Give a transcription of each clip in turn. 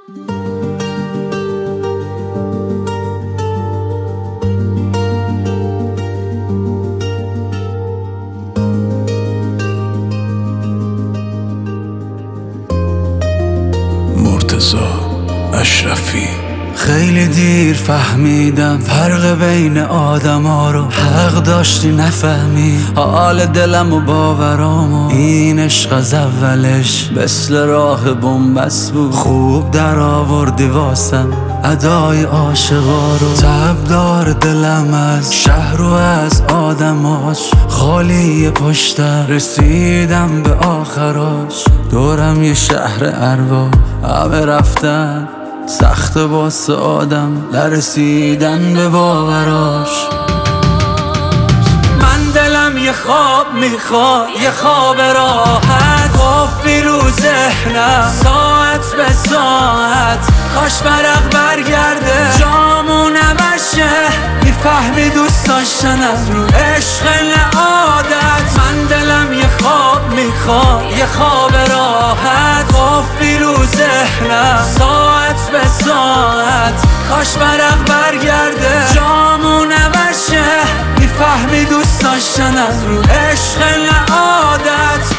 مرتضی اشرفی. خیلی دیر فهمیدم فرق بین آدم ها رو، حق داشتی نفهمی حال دلم و باورامو. این عشق از اولش مثل راه بنبست بود، خوب در آوردی واسم ادای عاشقا رو. تب دار دلم از شهر و از آدماش، خالی پشتم رسیدم به آخراش. دورم یه شهر اروا، همه رفتن سخت واسه آدم نرسیدن به باوراش. من دلم یه خواب میخواد، یه خواب راحت، قفلی رو ذهنم ساعت به ساعت. کاش برق برگرده جامون نبشه، میفهمی دوست داشتنم رو عشق نه عادت. من دلم یه خواب میخواد، یه خواب راحت، قفلی رو ذهنم ساعت به ساعت. کاش برق برگرده جامون نبشه، میفهمی دوست داشتنم رو عشق نه عادت.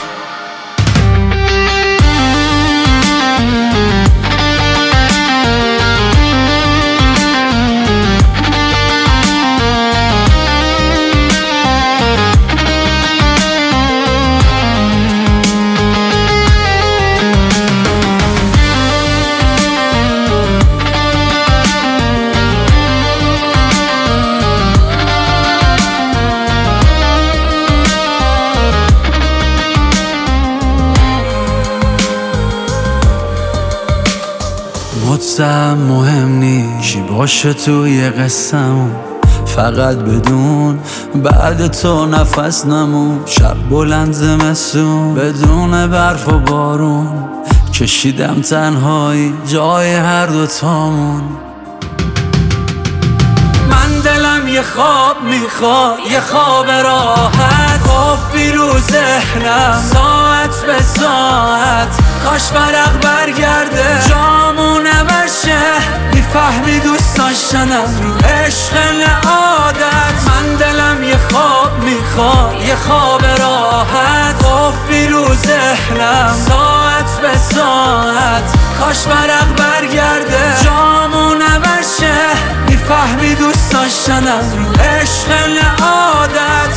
مطمئن مهم نیست چی باشه توی قصه‌مون، فقط بدون بعد تو نفس نمون. شب بلند زمستون بدون برف و بارون، کشیدم تنهایی جای هر دوتامون. من دلم یه خواب میخواد، یه خواب راحت، قفلی رو ذهنم ساعت به ساعت. کاش برق برگرده جامون نبشه، میفهمی دوست داشتنم رو عشق نه عادت. من دلم یه خواب میخواد، یه خواب راحت، قفلی رو ذهنم ساعت به ساعت. کاش برق برگرده جامون نبشه، میفهمی دوست داشتنم رو عشق نه عادت.